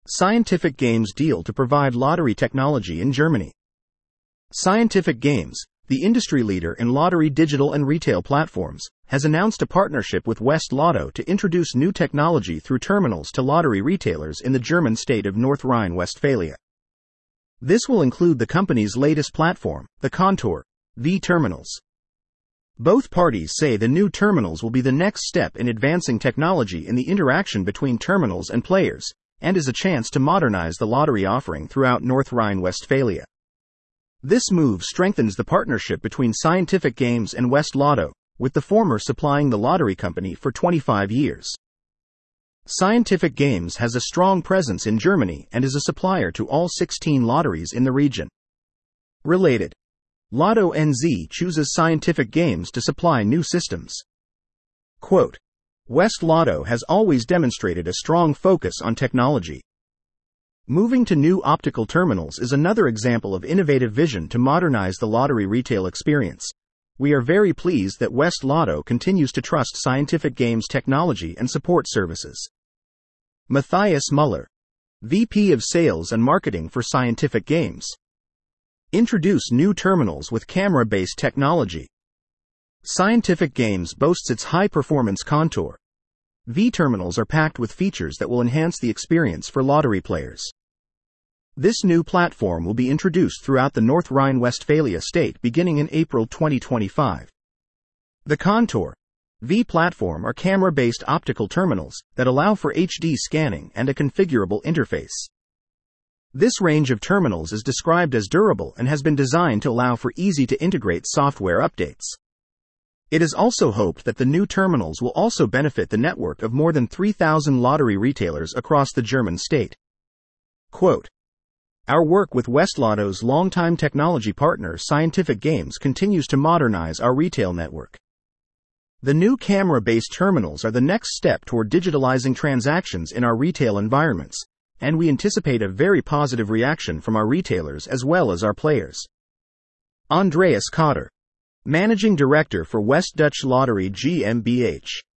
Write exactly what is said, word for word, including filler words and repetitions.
Scientific Games deal to provide lottery technology in Germany. Scientific Games, the industry leader in lottery digital and retail platforms, has announced a partnership with West Lotto to introduce new technology through terminals to lottery retailers in the German state of North Rhine-Westphalia. This will include the company's latest platform, the Contour V terminals. Both parties say the new terminals will be the next step in advancing technology in the interaction between terminals and players, and is a chance to modernize the lottery offering throughout North Rhine-Westphalia. This move strengthens the partnership between Scientific Games and West Lotto, with the former supplying the lottery company for twenty-five years. Scientific Games has a strong presence in Germany and is a supplier to all sixteen lotteries in the region. Related. Lotto N Z chooses Scientific Games to supply new systems. Quote, West Lotto has always demonstrated a strong focus on technology. Moving to new optical terminals is another example of innovative vision to modernize the lottery retail experience. We are very pleased that West Lotto continues to trust Scientific Games technology and support services. Matthias Muller, V P of Sales and Marketing for Scientific Games. Introduce new terminals with camera-based technology. Scientific Games boasts its high-performance Contour V terminals are packed with features that will enhance the experience for lottery players. This new platform will be introduced throughout the North Rhine-Westphalia state beginning in April twenty twenty-five. The Contour V platform are camera-based optical terminals that allow for H D scanning and a configurable interface. This range of terminals is described as durable and has been designed to allow for easy-to-integrate software updates. It is also hoped that the new terminals will also benefit the network of more than three thousand lottery retailers across the German state. Quote, Our work with West Lotto's longtime technology partner Scientific Games continues to modernize our retail network. The new camera-based terminals are the next step toward digitalizing transactions in our retail environments, and we anticipate a very positive reaction from our retailers as well as our players. Andreas Cotter, Managing Director for West Dutch Lottery GmbH.